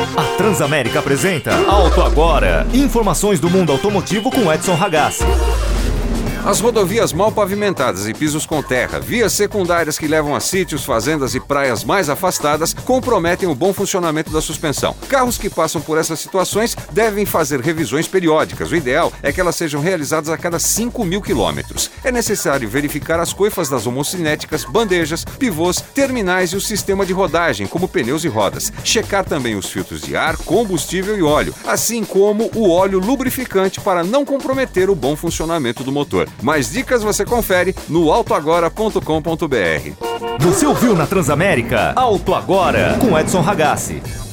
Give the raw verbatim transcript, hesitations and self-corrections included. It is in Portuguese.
A Transamérica apresenta Auto Agora. Informações do mundo automotivo com Edson Ragazzi. As rodovias mal pavimentadas e pisos com terra, vias secundárias que levam a sítios, fazendas e praias mais afastadas, comprometem o bom funcionamento da suspensão. Carros que passam por essas situações devem fazer revisões periódicas. O ideal é que elas sejam realizadas a cada cinco mil quilômetros. É necessário verificar as coifas das homocinéticas, bandejas, pivôs, terminais e o sistema de rodagem, como pneus e rodas. Checar também os filtros de ar, combustível e óleo, assim como o óleo lubrificante para não comprometer o bom funcionamento do motor. Mais dicas você confere no auto agora ponto com ponto b r. Você ouviu na Transamérica? Auto Agora, com Edson Ragazzi.